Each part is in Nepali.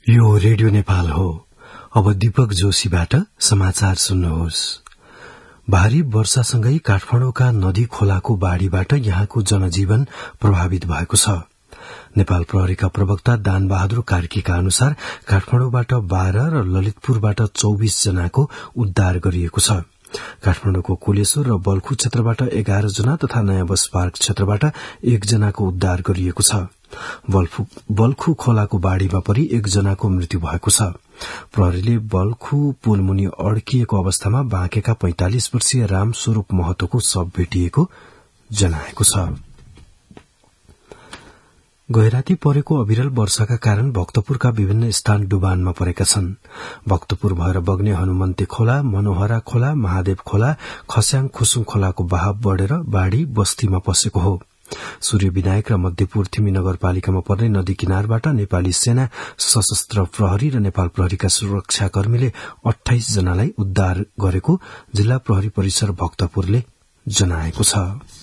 यो रेडियो नेपाल हो। अब दीपक जोशीबाट समाचार सुन्नुहोस्। भारी वर्षासँगै काठमाडौँका नदी खोलाको बाढ़ीबाट यहाँको जनजीवन प्रभावित भएको छ। नेपाल प्रहरीका प्रवक्ता दानबहादुर कार्कीका अनुसार काठमाडौँबाट 12 र ललितपुरबाट 24 जनाको उद्धार गरिएको छ। काठमाडौँको कोलेश्वर र बल्खु क्षेत्रबाट 11 जना तथा नयाँ बस पार्क क्षेत्रबाट 1 जनाको उद्धार गरिएको छ। बल्खु खोलाको बाढ़ीमा परि 1 जनाको मृत्यु भएको छ। प्रहरीले बल्खु पुलमुनि अड्किएको अवस्थामा बाँकेका 45 वर्षीय रामस्वरूप महतोको शव भेटिएको जनाएको छ। गैराती परेको अविरल वर्षाका कारण भक्तपुरका विभिन्न स्थान डुबानमा परेका छन्। भक्तपुर भएर बग्ने हनुमन्ते खोला, मनोहरा खोला, महादेव खोला, खस्याङ खुसुङ खोलाको बहाव बढ़ेर बाढ़ी बस्तीमा पसेको हो। सूर्य विनायक र मध्यपुर थिमी नगरपालिकामा पर्ने नदी किनारबाट नेपाली सेना, सशस्त्र प्रहरी र नेपाल प्रहरीका सुरक्षाकर्मीले 28 जनालाई उद्धार गरेको जिल्ला प्रहरी परिसर भक्तपुरले जनाएको छ।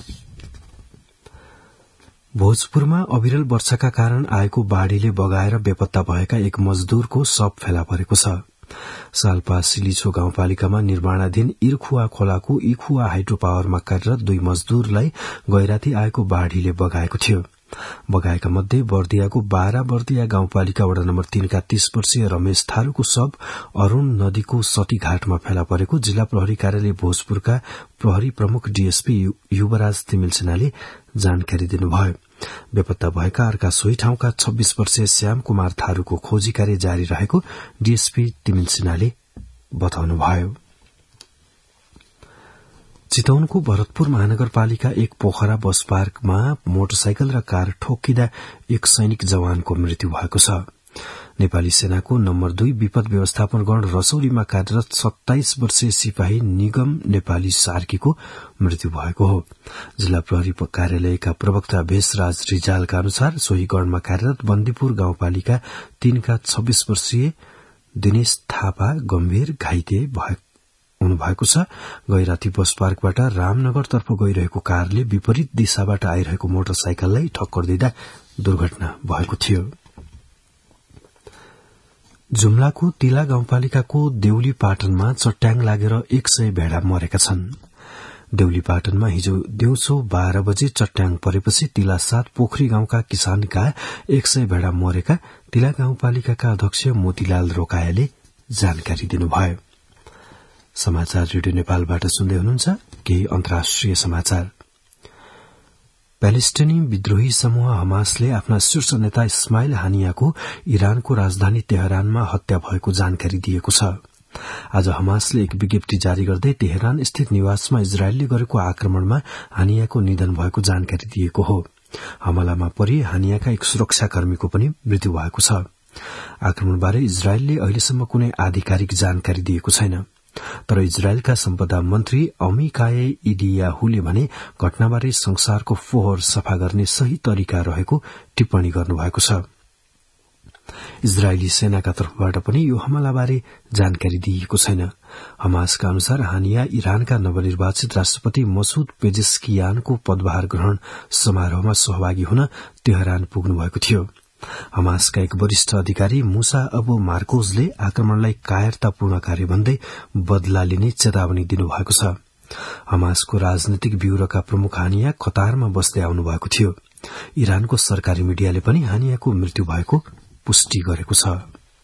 भोजपुरमा अविरल वर्षाका कारण आएको बाढ़ीले बगाएर बेपत्ता भएका 1 मजदूरको शव फेला परेको छ। सालपा सिलिछो गाउँपालिकामा निर्माणाधीन इर्खुवा खोलाको इखुवा हाइड्रो पावरमा कार्यरत 2 मजदूरलाई गैराती आएको बाढ़ीले बगाएको थियो। बगाएका मध्ये बर्दियाको 12 बर्दिया गाउँपालिका वडा नम्बर 3 का 30 वर्षीय रमेश थारूको शव अरूण नदीको सटी घाटमा फेला परेको जिल्ला प्रहरी कार्यालय भोजपुरका प्रहरी प्रमुख डीएसपी युवराज तिमिल सेनाले जानकारी दिनुभयो। बेपत्ता भएका अर्का सोही ठाउँका 26 वर्षीय श्याम कुमार थारूको खोजी कार्य जारी रहेको डीएसपी तिमिल सेनाले बताउनुभयो। चितवनको भरतपुर महानगरपालिका 1 पोखरा बस पार्कमा मोटरसाइकल र कार ठोक्किँदा 1 सैनिक जवानको मृत्यु भएको छ। नेपाली सेनाको नम्बर 2 विपद व्यवस्थापन गण रसौलीमा कार्यरत 27 वर्षीय सिपाही निगम नेपाली सार्कीको मृत्यु भएको हो। जिल्ला प्रहरी कार्यालयका प्रवक्ता भेषराज रिजालका अनुसार सोही गणमा कार्यरत बन्दीपुर गाउँपालिका 3 का 26 वर्षीय दिनेश थापा गम्भीर घाइते हुनुभएको छ। गैराती बस पार्कबाट रामनगरतर्फ गइरहेको कारले विपरीत दिशाबाट आइरहेको मोटरसाइकललाई ठक्कर दिँदा दुर्घटना भएको थियो। जुम्लाको तिला गाउँपालिकाको देउली पाटनमा चट्याङ लागेर 100 भेडा मरेका छन्। देउली पाटनमा हिजो दिउँसो 12 बजे चट्याङ परेपछि तिला 7 पोखरी गाउँका किसानका 100 भेडा मरेका तिला गाउँपालिकाका अध्यक्ष मोतीलाल रोकायाले जानकारी दिनुभयो। समाचार रेडियो नेपालबाट सुन्दै हुनुहुन्छ। केही अन्तर्राष्ट्रिय समाचार। प्यालेस्टाइनी विद्रोही समूह हमासले आफ्ना शीर्ष नेता इस्माइल हानियाको इरानको राजधानी तेहरानमा हत्या भएको जानकारी दिएको छ। आज हमासले एक विज्ञप्ति जारी गर्दै तेहरान स्थित निवासमा इजरायलले गरेको आक्रमणमा हानियाको निधन भएको जानकारी दिएको हो। हमलामा परि हानियाका एक सुरक्षाकर्मीको पनि मृत्यु भएको छ। आक्रमणबारे इजरायलले अहिलेसम्म कुनै आधिकारिक जानकारी दिएको छैन। तर इजरायलका सम्पदा मन्त्री अमिकाए इडियाहुले भने घटनाबारे संसारको फोहोर सफा गर्ने सही तरिका रहेको टिप्पणी गर्नुभएको छ। इजरायली सेनाका तर्फबाट पनि यो हमलाबारे जानकारी दिइएको छैन। हमासका अनुसार हानिया इरानका नवनिर्वाचित राष्ट्रपति मसूद पेजेस्कियानको पदभार ग्रहण समारोहमा सहभागी हुन तेहरान पुग्नु भएको थियो। हमासका एक वरिष्ठ अधिकारी मुसा अबु मार्कोजले आक्रमणलाई कायरतापूर्ण कार्य भन्दै बदला लिने चेतावनी दिनुभएको छ। हमासको राजनैतिक ब्यूरोका प्रमुख हानिया कतारमा बस्दै आउनु भएको थियो। इरानको सरकारी मिडियाले पनि हानियाको मृत्यु भएको पुष्टि गरेको छ।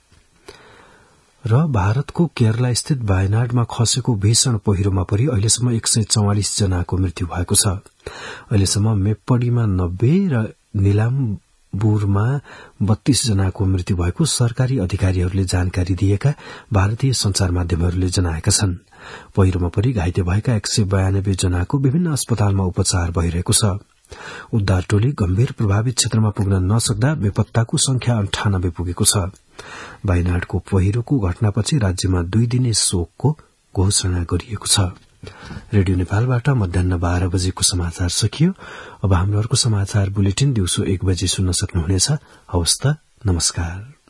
र भारतको केरला स्थित वायनाडमा खसेको भीषण पहिरोमा परि अहिलेसम्म 144 जनाको मृत्यु भएको छ। अहिलेसम्म मेप्पडीमा 90 र निलाम्बुरमा 32 जनाको मृत्यु भएको सरकारी अधिकारीहरूले जानकारी दिएका भारतीय संचार माध्यमहरूले जनाएका छन्। पहिरोमा परि घाइते भएका 192 जनाको विभिन्न अस्पतालमा उपचार भइरहेको छ। उद्धार टोली गम्भीर प्रभावित क्षेत्रमा पुग्न नसक्दा बेपत्ताको संख्या 98 पुगेको छ। वायनाडको पहिरोको घटनापछि राज्यमा 2 दिने शोकको घोषणा गरिएको छ। रेडियो नेपालबाट मध्याह 12 बजेको समाचार सकियो। अब हाम्रो अर्को समाचार बुलेटिन दिउँसो 1 बजे सुन्न सक्नुहुनेछ। हवस् त, नमस्कार।